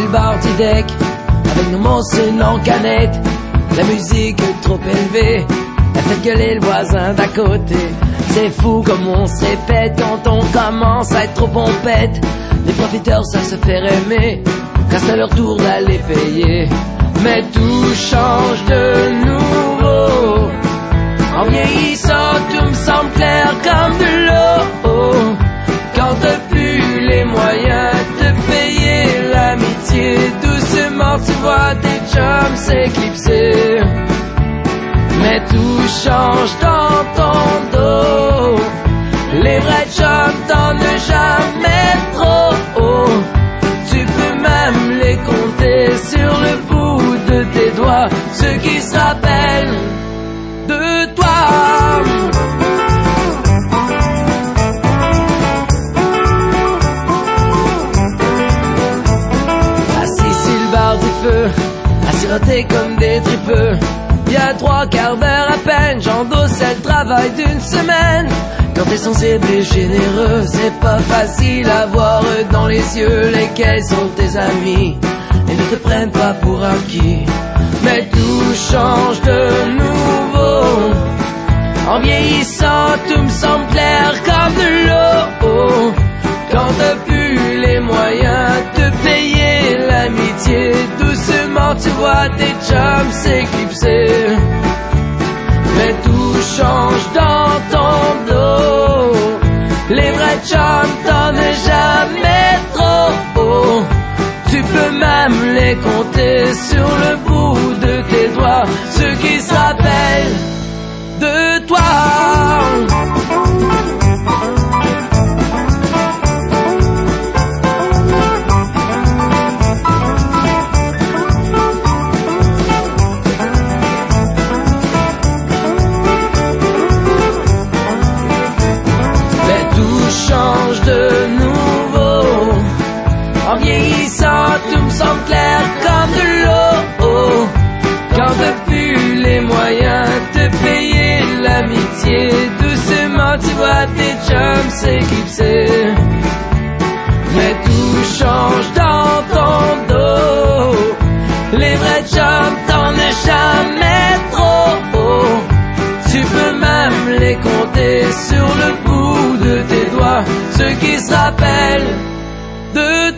le bar du deck, avec nos monstres en canette. La musique trop élevée, elle fait gueuler le voisin d'à côté. C'est fou comme on se répète quand on commence à être trop pompette. Les profiteurs savent se faire aimer quand c'est leur tour d'aller payer. Mais tout change de nouveau. En vieillissant, tout me semble clair comme de l'eau. Quand t'as plus les moyens de payer l'amitié, doucement tu vois tes chums s'éclipser. Mais tout change dans ton dos. Les vrais chums t'en as jamais trop. Tu peux même les compter sur le bout de tes doigts, ceux qui se rappellent de toi. Assis sur le bar du feu, à siroter comme des tripeux. Il y a 3/4 d'heure à peine, j'endosse le travail d'une semaine. Quand t'es sensible et généreux, c'est pas facile à voir dans les yeux lesquels sont tes amis et ne te prennent pas pour acquis. Mais tout change de nouveau. En vieillissant, tout me semble clair comme de l'eau. Quand t'as plus les moyens de payer l'amitié, doucement tu vois tes chums s'éclipser. Mais tout change dans ton dos. Les vrais chums t'en as jamais trop. Tu peux même les compter sur le bout de tes doigts, ceux qui se rappellent de toi. Change de nouveau. En vieillissant, tout me semble clair comme de l'eau. Quand t'as plus les moyens de payer l'amitié, doucement tu vois tes chums s'éclipser. Mais tout change dans ton dos. Les vrais chums t'en as jamais trop. Tu peux même les compter sur le bout de tes doigts, ceux qui se rappellent de